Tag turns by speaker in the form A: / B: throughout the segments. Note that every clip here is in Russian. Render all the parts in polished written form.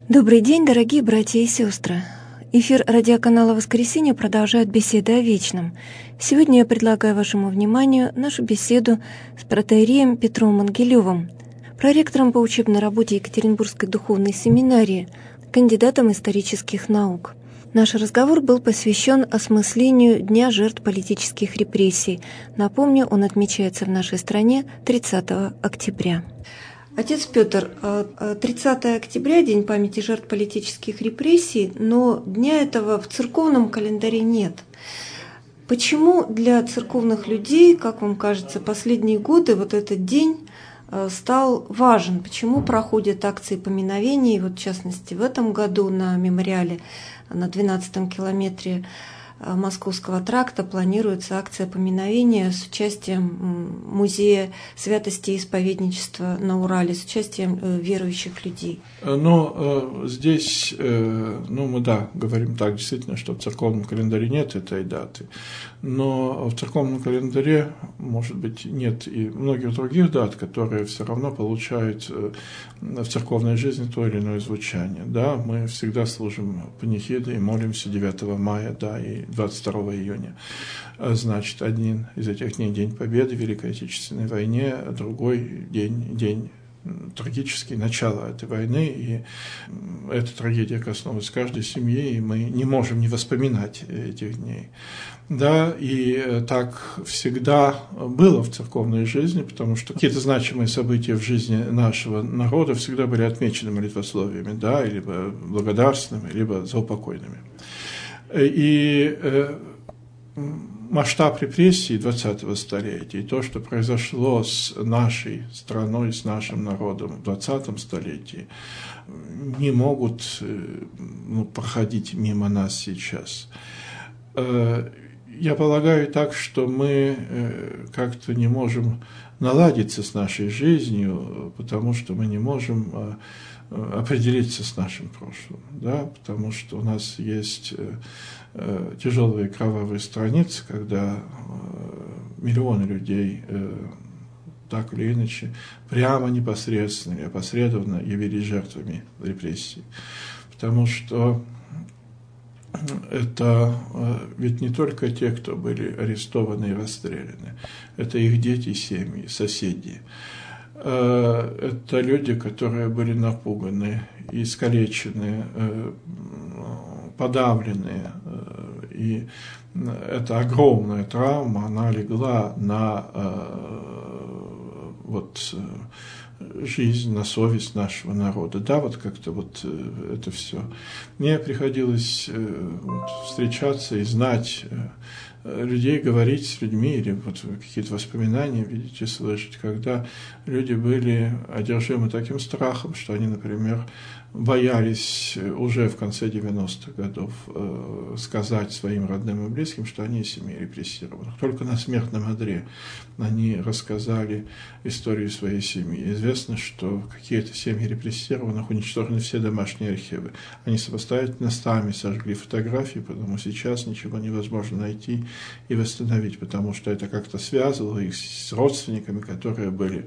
A: Добрый день, дорогие братья и сестры. Эфир радиоканала «Воскресенье» продолжает беседы о вечном. Сегодня я предлагаю вашему вниманию нашу беседу с протоиереем Петром Могилевым, проректором по учебной работе Екатеринбургской духовной семинарии, кандидатом исторических наук. Наш разговор был посвящен осмыслению Дня жертв политических репрессий. Напомню, он отмечается в нашей стране 30 октября. Отец Петр, 30 октября – День памяти жертв политических репрессий, но дня этого в церковном календаре нет. Почему для церковных людей, как вам кажется, последние годы вот этот день стал важен? Почему проходят акции поминовений? Вот, в частности, в этом году на мемориале на 12-м километре Московского тракта планируется акция поминовения с участием Музея святости и исповедничества на Урале, с участием верующих людей.
B: Здесь, мы говорим так, действительно, что в церковном календаре нет этой даты, но в церковном календаре, может быть, нет и многих других дат, которые все равно получают в церковной жизни то или иное звучание. Да, мы всегда служим панихиды и молимся 9 мая, да, и 22 июня. Значит, один из этих дней – День Победы в Великой Отечественной войне, а другой день трагический, начало этой войны, и эта трагедия коснулась каждой семьи, и мы не можем не воспоминать этих дней. Да, и так всегда было в церковной жизни, потому что какие-то значимые события в жизни нашего народа всегда были отмечены молитвословиями, да, либо благодарственными, либо заупокойными. И масштаб репрессий 20-го столетия и то, что произошло с нашей страной, с нашим народом в 20-м столетии, не могут проходить мимо нас сейчас. Я полагаю так, что мы как-то не можем наладиться с нашей жизнью, потому что мы не можем определиться с нашим прошлым, да, потому что у нас есть тяжелые кровавые страницы, когда миллионы людей так или иначе прямо непосредственно или опосредованно явились жертвами репрессий. Потому что это ведь не только те, кто были арестованы и расстреляны, это их дети, семьи, соседи. Это люди, которые были напуганы, искалечены, подавлены. И эта огромная травма, она легла на жизнь, на совесть нашего народа. Да, вот как-то вот это все. Мне приходилось встречаться и знать людей, говорить с людьми, или вот какие-то воспоминания, видите, слышать, когда люди были одержимы таким страхом, что они, например, боялись уже в конце 90-х годов сказать своим родным и близким, что они из семей репрессированных. Только на смертном одре они рассказали историю своей семьи. Известно, что какие-то семьи репрессированных уничтожены все домашние архивы. Они самостоятельно сами сожгли фотографии, потому сейчас ничего невозможно найти и восстановить, потому что это как-то связывало их с родственниками, которые были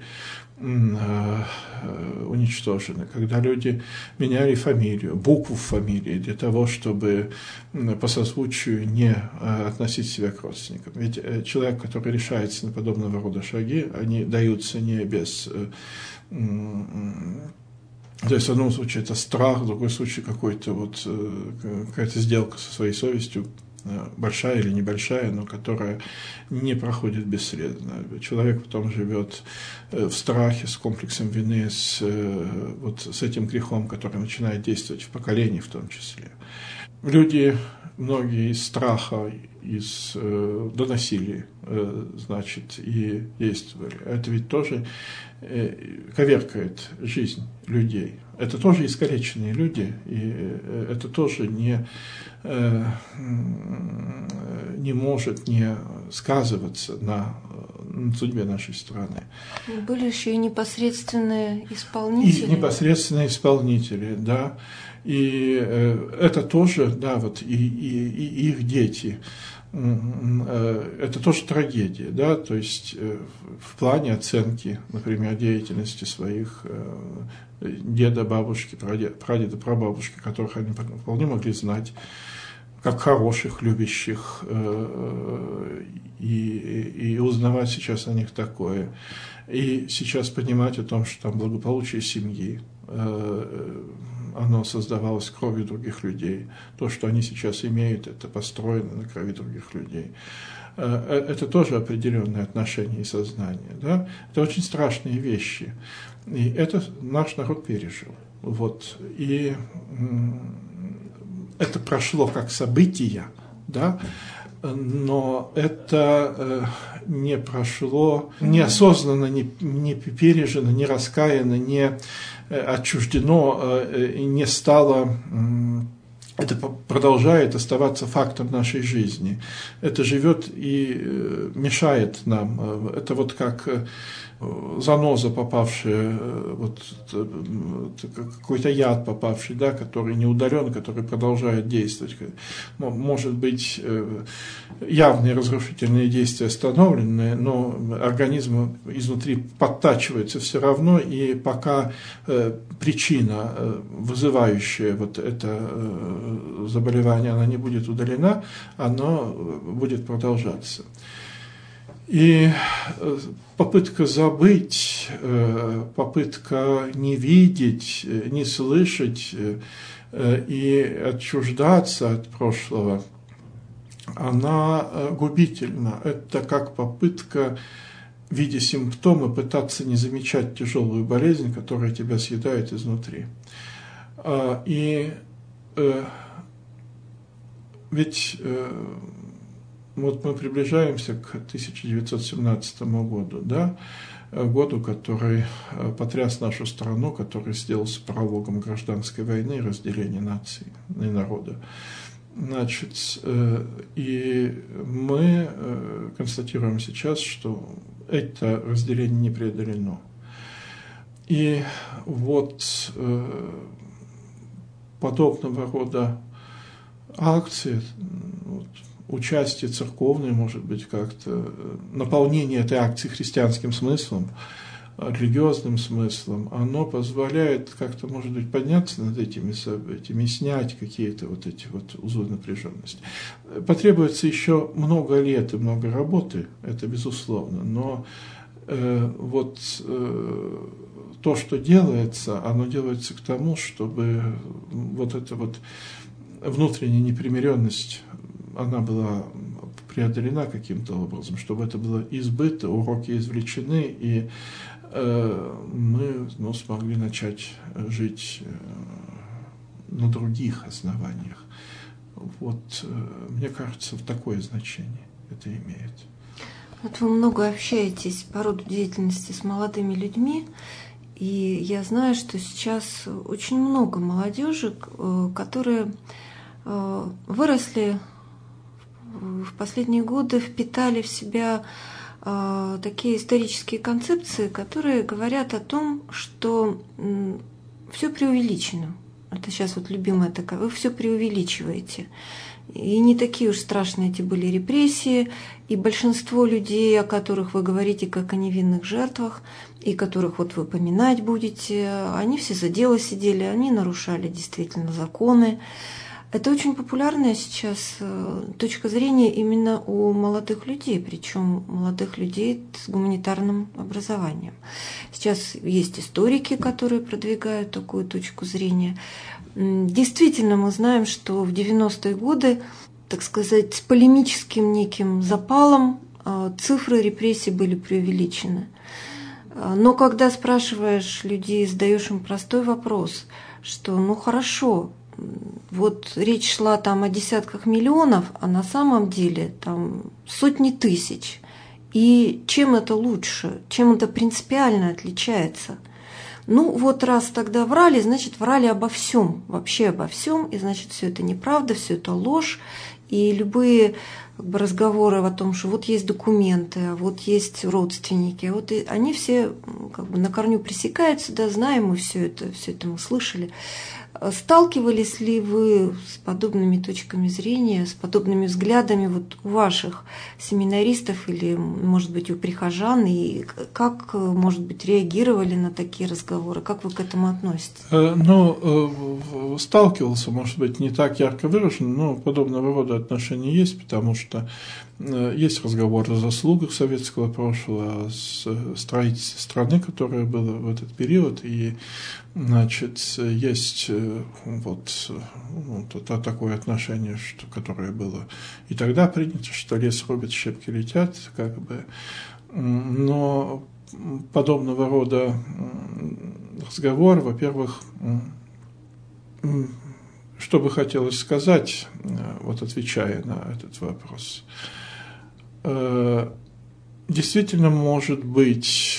B: уничтожены. Когда люди меняли фамилию, букву в фамилии для того, чтобы по созвучию не относить себя к родственникам. Ведь человек, который решается на подобного рода шаги, они даются не без... То есть в одном случае это страх, в другом случае какая-то сделка со своей совестью, большая или небольшая, но которая не проходит бесследно. Человек потом живет в страхе, с комплексом вины, с этим грехом, который начинает действовать в поколении в том числе. Люди, многие из страха, доносили, и действовали. Это ведь тоже коверкает жизнь людей. Это тоже искалеченные люди, и это тоже не может не сказываться на судьбе нашей страны.
A: Были еще и непосредственные исполнители.
B: И непосредственные исполнители, да. И это тоже, да, и их дети. это тоже трагедия, да, то есть в плане оценки, например, деятельности своих деда, бабушки, прадеда, прабабушки, которых они вполне могли знать, как хороших, любящих, и узнавать сейчас о них такое. И сейчас понимать о том, что там благополучие семьи, оно создавалось кровью других людей. То, что они сейчас имеют, это построено на крови других людей. Это тоже определенное отношение и сознание. Да? Это очень страшные вещи. И это наш народ пережил. Вот. И это прошло как событие, да? Но это не прошло неосознанно, не пережено, не раскаяно, не отчуждено, не стало, это продолжает оставаться фактом нашей жизни. Это живет и мешает нам. Это вот как заноза, попавшая, вот, какой-то яд попавший, да, который не удален, который продолжает действовать. Может быть, явные разрушительные действия остановлены, но организм изнутри подтачивается все равно, и пока причина, вызывающая вот это заболевание, она не будет удалена, оно будет продолжаться. И попытка забыть, попытка не видеть, не слышать и отчуждаться от прошлого, она губительна. Это как попытка, видя симптомы, пытаться не замечать тяжелую болезнь, которая тебя съедает изнутри. И ведь вот мы приближаемся к 1917 году, да, году, который потряс нашу страну, который сделался прологом гражданской войны и разделения нации и народа. Значит, и мы констатируем сейчас, что это разделение не преодолено. И вот подобного рода акции, вот, участие церковное, может быть, как-то, наполнение этой акции христианским смыслом, религиозным смыслом, оно позволяет как-то, может быть, подняться над этими событиями, снять какие-то вот эти вот узлы напряженности. Потребуется еще много лет и много работы, это безусловно, но вот то, что делается, оно делается к тому, чтобы вот эта вот внутренняя непримиренность, она была преодолена каким-то образом, чтобы это было избыто, уроки извлечены, и мы смогли начать жить на других основаниях. Вот, мне кажется, такое значение это имеет.
A: Вот вы много общаетесь по роду деятельности с молодыми людьми, и я знаю, что сейчас очень много молодежи, которые выросли в последние годы, впитали в себя такие исторические концепции, которые говорят о том, что все преувеличено. Это сейчас вот любимая такая, вы все преувеличиваете. И не такие уж страшные эти были репрессии, и большинство людей, о которых вы говорите как о невинных жертвах, и которых вот вы поминать будете, они все за дело сидели, они нарушали действительно законы. Это очень популярная сейчас точка зрения именно у молодых людей, причем молодых людей с гуманитарным образованием. Сейчас есть историки, которые продвигают такую точку зрения. Действительно, мы знаем, что в 90-е годы, так сказать, с полемическим неким запалом цифры репрессий были преувеличены. Но когда спрашиваешь людей, задаешь им простой вопрос, что ну хорошо, вот речь шла там о десятках миллионов, а на самом деле там сотни тысяч. И чем это лучше, чем это принципиально отличается? Ну вот раз тогда врали, значит врали обо всем, вообще обо всем, и значит все это неправда, все это ложь. И любые разговоры о том, что вот есть документы, а вот есть родственники, вот и они все на корню пресекаются, да, знаем мы все это мы слышали. Сталкивались ли вы с подобными точками зрения, с подобными взглядами вот у ваших семинаристов или, может быть, у прихожан? И как, может быть, реагировали на такие разговоры? Как вы к этому относитесь?
B: Сталкивался, может быть, не так ярко выражен, но подобного рода отношения есть, потому что есть разговор о заслугах советского прошлого, о строительстве страны, которое было в этот период, и, значит, есть такое отношение, которое было и тогда принято, что лес рубят, щепки летят, как бы, но подобного рода разговор, во-первых, что бы хотелось сказать, вот отвечая на этот вопрос. Действительно, может быть,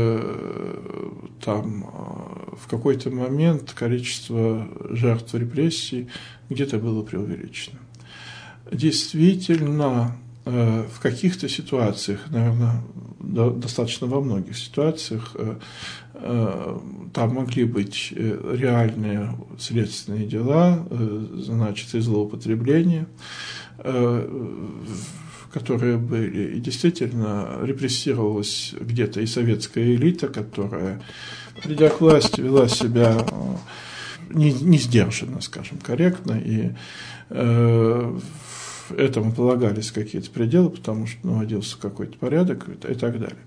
B: там в какой-то момент количество жертв репрессий где-то было преувеличено. Действительно, в каких-то ситуациях, наверное, достаточно во многих ситуациях, там могли быть реальные следственные дела, значит, и злоупотребления, которые были, и действительно репрессировалась где-то и советская элита, которая, придя к власти, вела себя не сдержанно, скажем, корректно, и этому полагались какие-то пределы, потому что наводился какой-то порядок и так далее.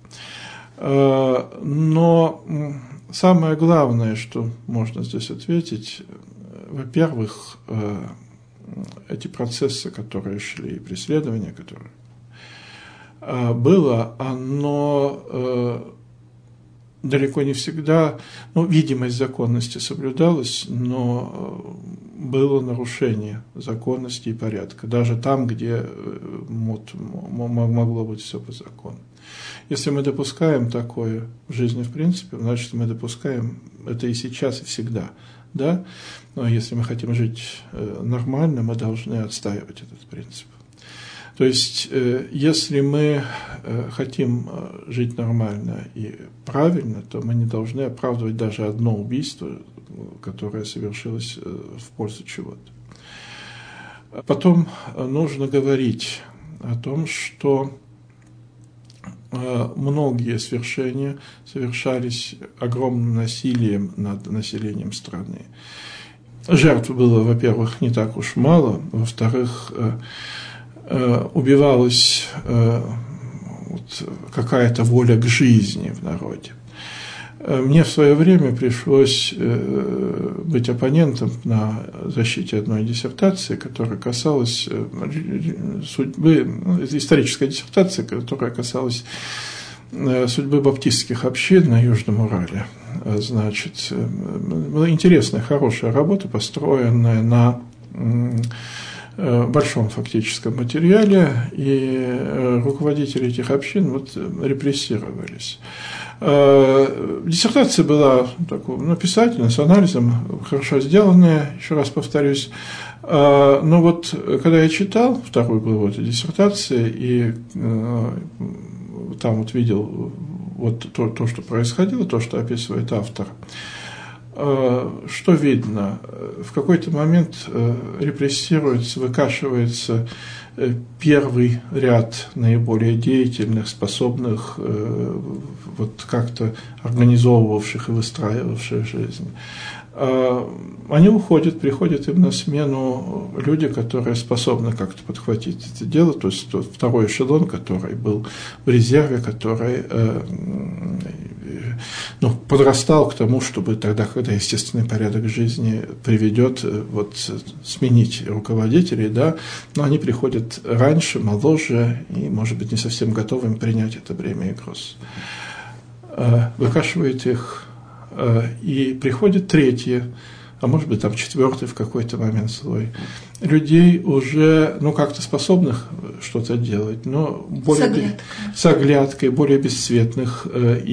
B: Но самое главное, что можно здесь ответить, во-первых, эти процессы, которые шли, преследования, которые было, оно далеко не всегда, видимость законности соблюдалась, но было нарушение законности и порядка, даже там, где могло быть все по закону. Если мы допускаем такое в жизни в принципе, значит, мы допускаем это и сейчас, и всегда. Да? Но если мы хотим жить нормально, мы должны отстаивать этот принцип. То есть, если мы хотим жить нормально и правильно, то мы не должны оправдывать даже одно убийство, которое совершилось в пользу чего-то. Потом нужно говорить о том, что многие свершения совершались огромным насилием над населением страны. Жертв было, во-первых, не так уж мало, во-вторых, убивалась какая-то воля к жизни в народе. Мне в свое время пришлось быть оппонентом на защите одной диссертации, которая касалась судьбы, исторической диссертации, которая касалась судьбы баптистских общин на Южном Урале. Значит, была интересная, хорошая работа, построенная на большом фактическом материале, и руководители этих общин репрессировались. Диссертация была писательная, с анализом, хорошо сделанная, еще раз повторюсь. Но когда я читал вторую главу этой диссертации, и там видел то, что происходило, то, что описывает автор, что видно? В какой-то момент репрессируется, выкашивается первый ряд наиболее деятельных, способных, как-то организовывавших и выстраивавших жизнь. Они уходят, приходят им на смену люди, которые способны как-то подхватить это дело, то есть второй эшелон, который был в резерве, который подрастал к тому, чтобы тогда, когда естественный порядок жизни приведет, сменить руководителей, да, но они приходят раньше, моложе и, может быть, не совсем готовым принять это бремя и груз. Выкашивает их, и приходит третий, а может быть, четвертый в какой-то момент слой людей, уже, как-то способных что-то делать, но более с оглядкой, более бесцветных.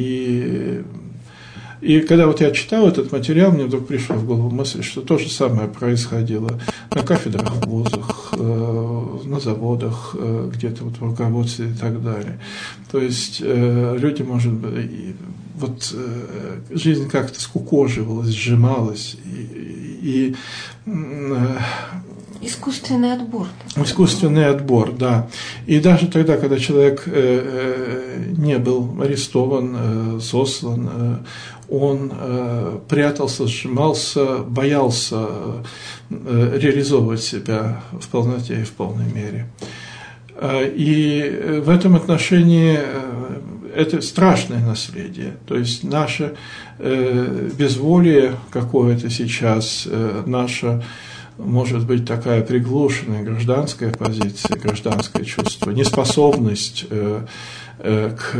B: И когда я читал этот материал, мне вдруг пришла в голову мысль, что то же самое происходило на кафедрах, в вузах, на заводах, где-то в руководстве и так далее. То есть люди, может быть, жизнь как-то скукоживалась, сжималась, и
A: искусственный отбор.
B: Искусственный отбор, да. И даже тогда, когда человек не был арестован, сослан, он прятался, сжимался, боялся реализовывать себя в полноте и в полной мере. И в этом отношении это страшное наследие. То есть наше безволие какое-то сейчас, наша, может быть, такая приглушенная гражданская позиция, гражданское чувство, неспособность к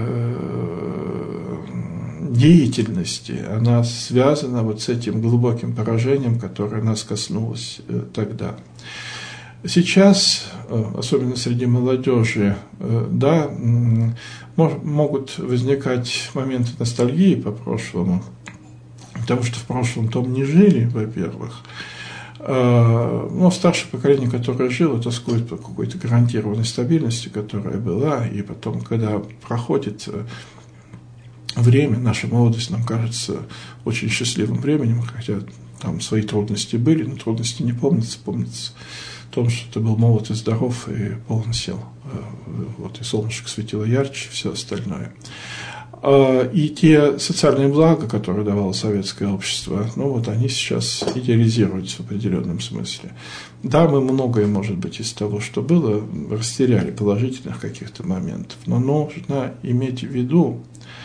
B: деятельности, она связана вот с этим глубоким поражением, которое нас коснулось тогда. Сейчас, особенно среди молодежи, да, могут возникать моменты ностальгии по прошлому, потому что в прошлом том не жили, во-первых. Но старшее поколение, которое жило, тоскует по какой-то гарантированной стабильности, которая была, и потом, когда проходит время, наша молодость нам кажется очень счастливым временем, хотя там свои трудности были, но трудности не помнятся, помнится в том, что ты был молод и здоров и полон сил. Вот, и солнышко светило ярче, все остальное. И те социальные блага, которые давало советское общество, ну вот они сейчас идеализируются в определенном смысле. Да, мы многое, может быть, из того, что было, растеряли положительных каких-то моментов, но нужно иметь в виду,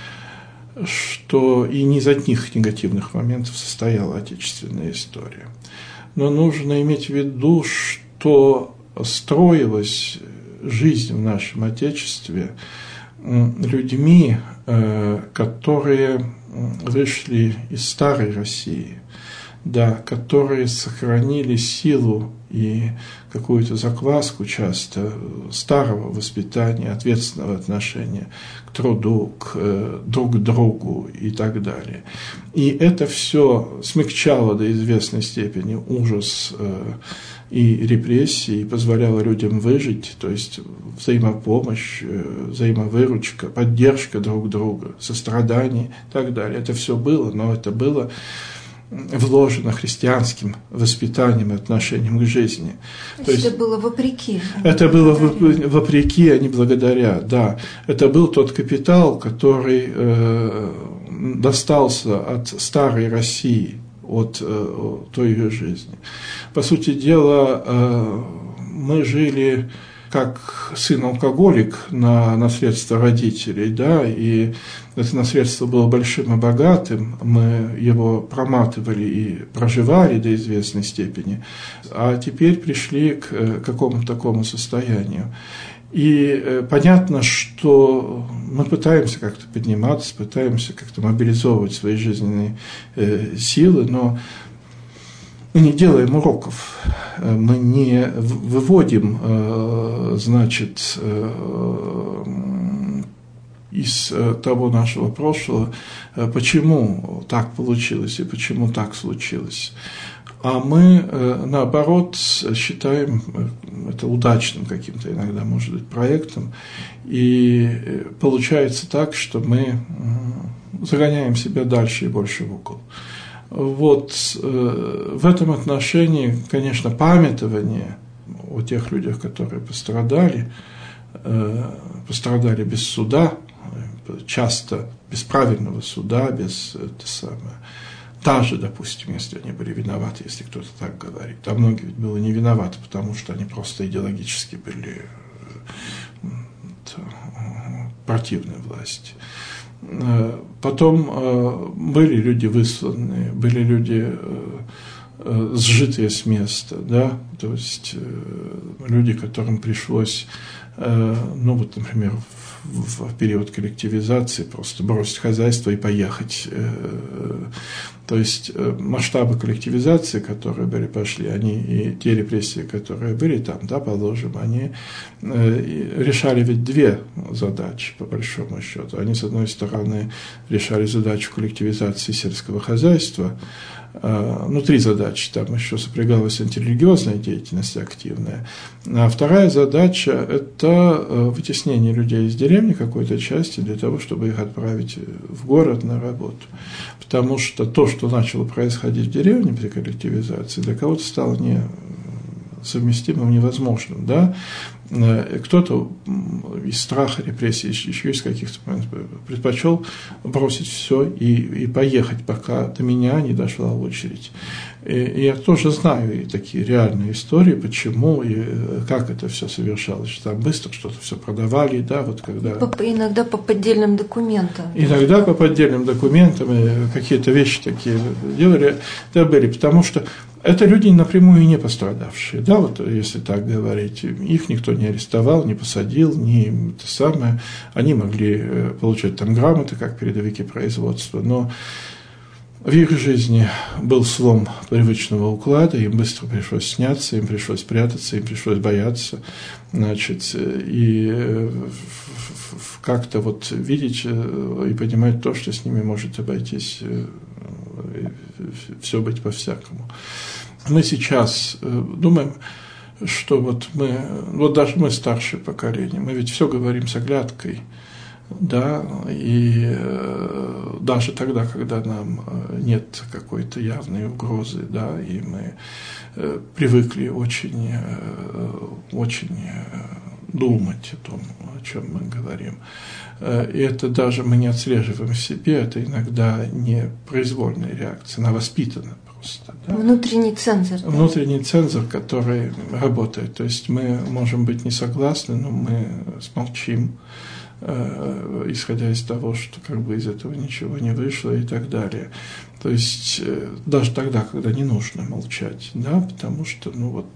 B: что и не из одних негативных моментов состояла отечественная история. Но нужно иметь в виду, что строилась жизнь в нашем Отечестве людьми, которые вышли из старой России, да, которые сохранили силу и какую-то закваску часто старого воспитания, ответственного отношения к труду, друг к другу и так далее. И это все смягчало до известной степени ужас и репрессии, и позволяло людям выжить, то есть взаимопомощь, взаимовыручка, поддержка друг друга, сострадание и так далее. Это все было, но это было вложено христианским воспитанием и отношением к жизни.
A: То есть это было вопреки.
B: Это было вопреки, а не благодаря, да. Это был тот капитал, который достался от старой России, от той ее жизни. По сути дела, мы жили как сын-алкоголик на наследство родителей, да, и это наследство было большим и богатым, мы его проматывали и проживали до известной степени, а теперь пришли к какому-то такому состоянию. И понятно, что мы пытаемся как-то подниматься, пытаемся как-то мобилизовывать свои жизненные силы, но мы не делаем уроков, мы не выводим, значит, из того нашего прошлого, почему так получилось и почему так случилось. А мы, наоборот, считаем это удачным каким-то иногда, может быть, проектом. И получается так, что мы загоняем себя дальше и больше в угол. Вот в этом отношении, конечно, памятование о тех людях, которые пострадали без суда, часто без правильного суда, без даже, допустим, если они были виноваты, если кто-то так говорит. А многие ведь были не виноваты, потому что они просто идеологически были противной власти. Потом были люди высланные, были люди сжитые с места, да, то есть люди, которым пришлось, ну вот, например, в период коллективизации просто бросить хозяйство и поехать. То есть масштабы коллективизации, которые пошли, они и те репрессии, которые были там, да, положим, они решали ведь две задачи, по большому счету. Они, с одной стороны, решали задачу коллективизации сельского хозяйства, три задачи, там еще сопрягалась антирелигиозная деятельность активная. А вторая задача – это вытеснение людей из деревни какой-то части для того, чтобы их отправить в город на работу. Потому что то, что начало происходить в деревне при коллективизации, для кого-то стало несовместимым, невозможным, да. Кто-то из страха, репрессий, еще из каких-то предпочел бросить все и поехать, пока до меня не дошла очередь. И я тоже знаю и такие реальные истории, почему и как это все совершалось, что там быстро что-то все продавали, да, вот когда...
A: Иногда по поддельным документам.
B: Иногда по поддельным документам какие-то вещи такие делали, да, были, потому что это люди напрямую не пострадавшие, да, вот если так говорить. Их никто не арестовал, не посадил, не то самое. Они могли получать там грамоты, как передовики производства, но в их жизни был слом привычного уклада, им быстро пришлось сняться, им пришлось прятаться, им пришлось бояться, значит, и как-то вот видеть и понимать то, что с ними может обойтись, все быть по-всякому. Мы сейчас думаем, что вот даже мы старшее поколение, мы ведь все говорим с оглядкой, да, и даже тогда, когда нам нет какой-то явной угрозы, да, и мы привыкли очень думать о том, о чем мы говорим. И это даже мы не отслеживаем в себе, это иногда не произвольная реакция, она воспитана просто. Да?
A: Внутренний цензор. Да?
B: Внутренний цензор, который работает. То есть мы можем быть не согласны, но мы смолчим, исходя из того, что как бы из этого ничего не вышло и так далее. То есть даже тогда, когда не нужно молчать, да, потому что,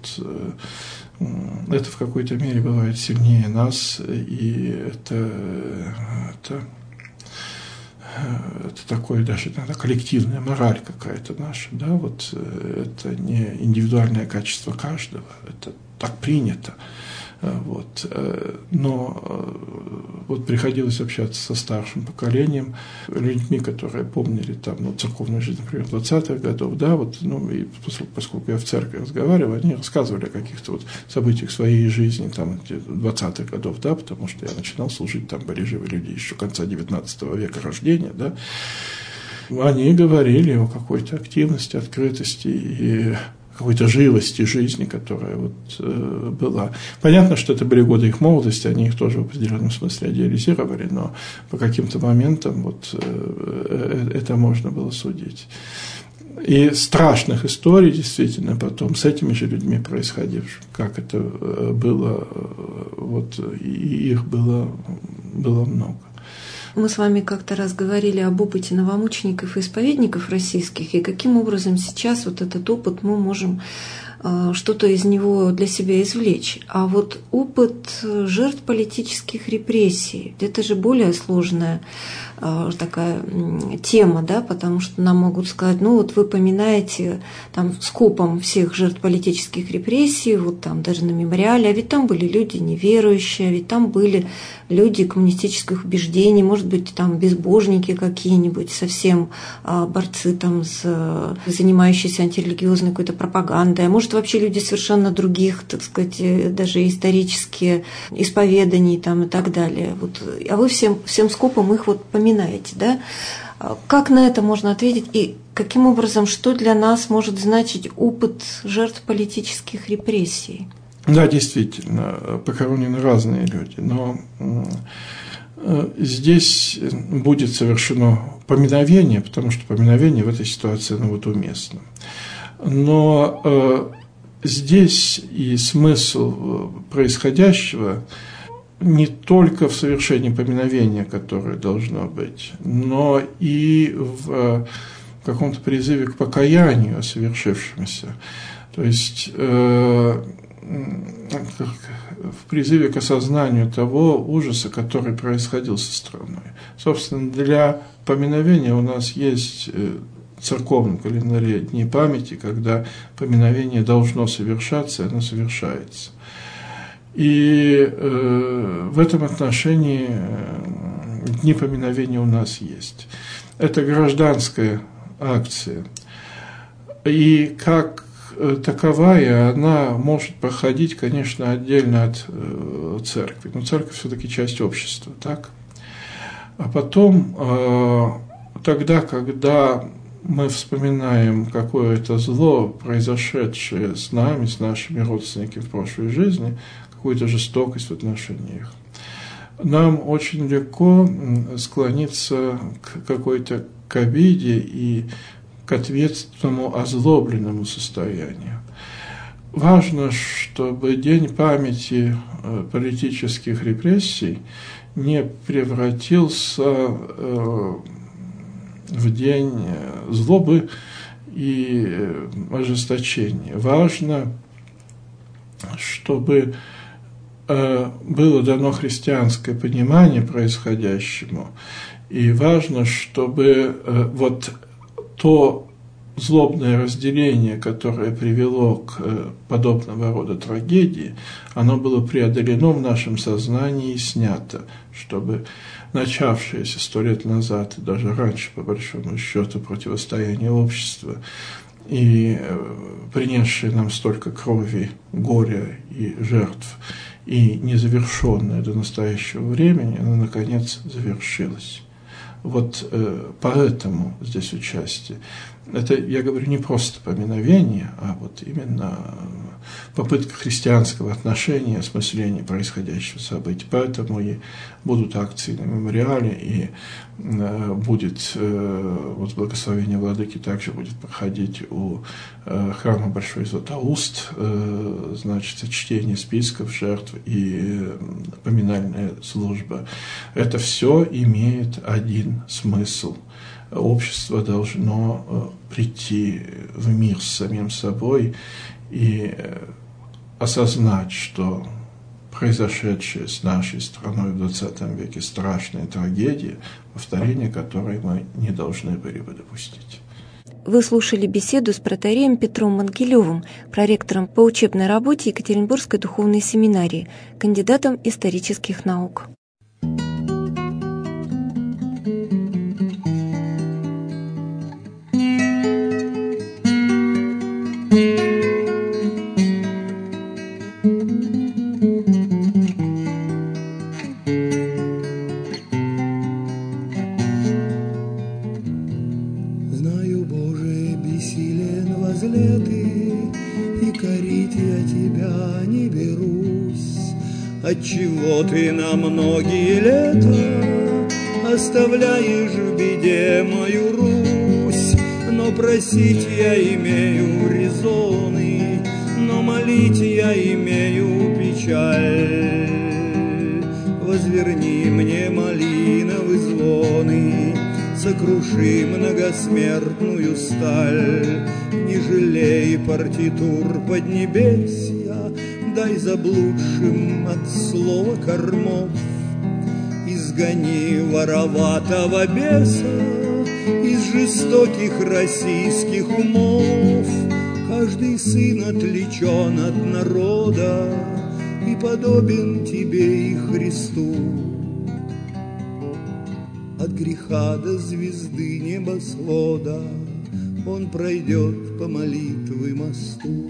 B: это в какой-то мере бывает сильнее нас, и это такое даже иногда коллективная мораль какая-то наша, да, вот это не индивидуальное качество каждого, это так принято. Вот. Но вот приходилось общаться со старшим поколением, людьми, которые помнили там, церковную жизнь, например, 20-х годов, да, вот, и поскольку я в церкви разговаривал, они рассказывали о каких-то вот событиях своей жизни, там, 20-х годов, да, потому что я начинал служить, там были живы люди еще конца 19 века рождения, да, они говорили о какой-то активности, открытости и какой-то живости жизни, которая вот была. Понятно, что это были годы их молодости, они их тоже в определенном смысле идеализировали, но по каким-то моментам вот это можно было судить. И страшных историй действительно потом с этими же людьми происходивших, как это было, вот, и их было много.
A: Мы с вами как-то раз говорили об опыте новомучеников и исповедников российских, и каким образом сейчас вот этот опыт мы можем что-то из него для себя извлечь. А вот опыт жертв политических репрессий, это же более сложная такая тема, да, потому что нам могут сказать, вот вы поминаете там скопом всех жертв политических репрессий, вот там даже на мемориале, а ведь там были люди неверующие, ведь там были люди коммунистических убеждений, может быть, там безбожники какие-нибудь, совсем борцы там занимающиеся антирелигиозной какой-то пропагандой, а может вообще люди совершенно других, так сказать, даже исторические исповеданий там и так далее. Вот, а вы всем скопом их вот поминаете, да? Как на это можно ответить и каким образом, что для нас может значить опыт жертв политических репрессий?
B: Да, действительно, похоронены разные люди, но здесь будет совершено поминовение, потому что поминовение в этой ситуации уместно. Но здесь и смысл происходящего не только в совершении поминовения, которое должно быть, но и в каком-то призыве к покаянию о совершившемся. То есть в призыве к осознанию того ужаса, который происходил со страной. Собственно, для поминовения у нас есть в церковном календаре дни памяти, когда поминовение должно совершаться, и оно совершается. И в этом отношении дни поминовения у нас есть. Это гражданская акция, И как таковая, она может проходить, конечно, отдельно от церкви. Но церковь все-таки часть общества, так? А потом, тогда, когда мы вспоминаем какое-то зло, произошедшее с нами, с нашими родственниками в прошлой жизни, какую-то жестокость в отношениях, нам очень легко склониться к какой-то к обиде и к ответственному озлобленному состоянию. Важно, чтобы День памяти политических репрессий не превратился в день злобы и ожесточения. Важно, чтобы было дано христианское понимание происходящему, и важно, чтобы вот то злобное разделение, которое привело к подобного рода трагедии, оно было преодолено в нашем сознании и снято, чтобы начавшееся 100 лет назад, и даже раньше, по большому счету, противостояние общества и принесшее нам столько крови, горя и жертв, и незавершенное до настоящего времени, оно, наконец, завершилось. Вот поэтому здесь участие. Это, я говорю, не просто поминовение, а вот именно попытка христианского отношения, осмысления происходящего события. Поэтому и будут акции на мемориале, и будет вот благословение владыки также будет проходить у храма Большой Златоуст, значит, чтение списков жертв и поминальная служба. Это все имеет один смысл. Общество должно прийти в мир с самим собой и осознать, что произошедшее с нашей страной в 20 веке страшная трагедия, повторение которой мы не должны были бы допустить.
A: Вы слушали беседу с протоиереем Петром Мангелевым, проректором по учебной работе Екатеринбургской духовной семинарии, кандидатом исторических наук.
C: Отчего ты на многие лета оставляешь в беде мою Русь? Но просить я имею резоны, но молить я имею печаль. Возверни мне малиновые звоны, сокруши многосмертную сталь. Не жалей партитур поднебесья, дай заблудшим от слова кормов. Изгони вороватого беса из жестоких российских умов. Каждый сын отличен от народа и подобен тебе и Христу. От греха до звезды небосвода он пройдет по молитве мосту.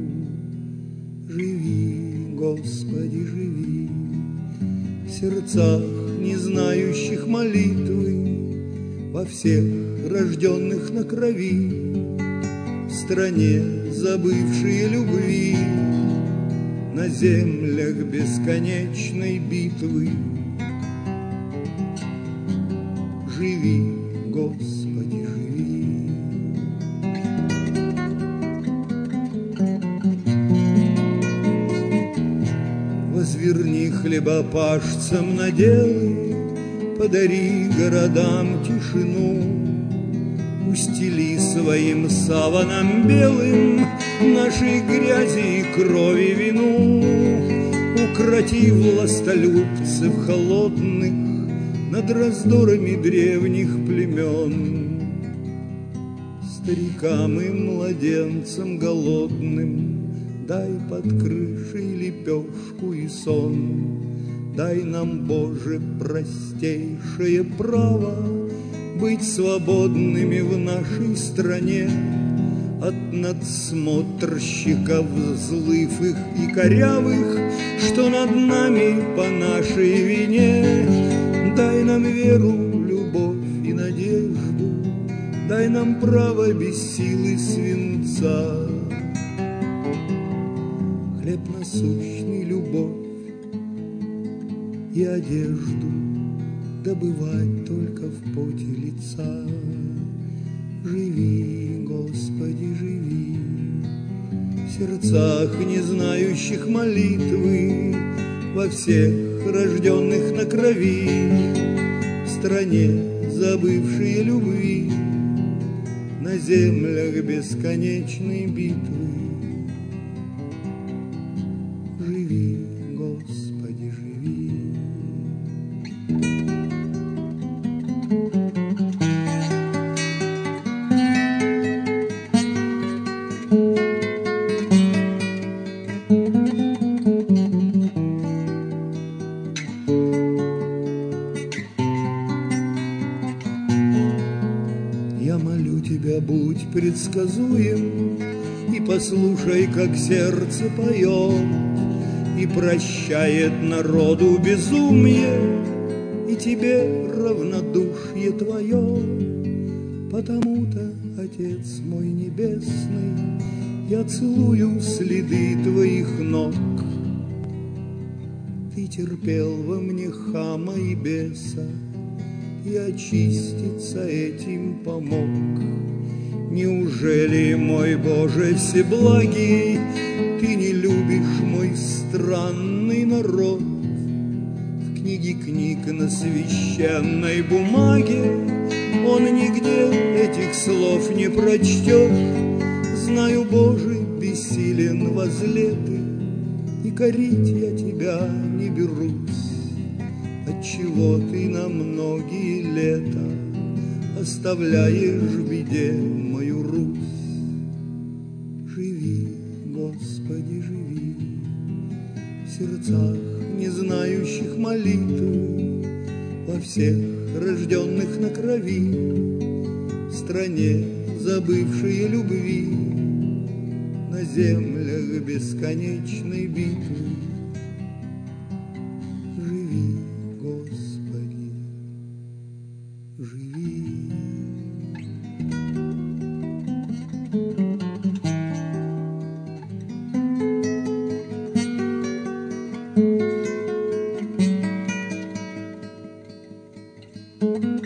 C: Живи, Господи, живи, в сердцах, не знающих молитвы, во всех рожденных на крови, в стране, забывшие любви, на землях бесконечной битвы. Живи, Господи, живи. Возверни хлебопашцам наделы, подари городам тишину, устели своим саваном белым нашей грязи и крови вину, укроти властолюбцев холодных над раздорами древних племен. Старикам и младенцам голодным дай под крышей лепешку и сон. Дай нам, Боже, простейшее право быть свободными в нашей стране, от надсмотрщиков злых их и корявых, что над нами по нашей вине. Дай нам веру, любовь и надежду, дай нам право без силы свинца. Хлеб насущный, любовь и одежду добывать только в поте лица. Живи, Господи, живи, в сердцах, не знающих молитвы, во всех рожденных на крови, в стране, забывшей любви, на землях бесконечной битвы. Живи, Господи, живи. Будь предсказуем и послушай, как сердце поет и прощает народу безумие, и тебе равнодушие твое. Потому-то, Отец мой небесный, я целую следы твоих ног. Ты терпел во мне хама и беса, и очиститься этим помог. Неужели, мой Боже всеблагий, ты не любишь мой странный народ? В книге книг на священной бумаге он нигде этих слов не прочтет. Знаю, Боже, бессилен возле ты, и корить я тебя не берусь. Отчего ты на многие лета оставляешь в беде мою Русь? Живи, Господи, живи, в сердцах, не знающих молитвы, во всех рожденных на крови, в стране, забывшей любви, на землях бесконечной битвы. Живи, Господи, живи.
A: Thank you.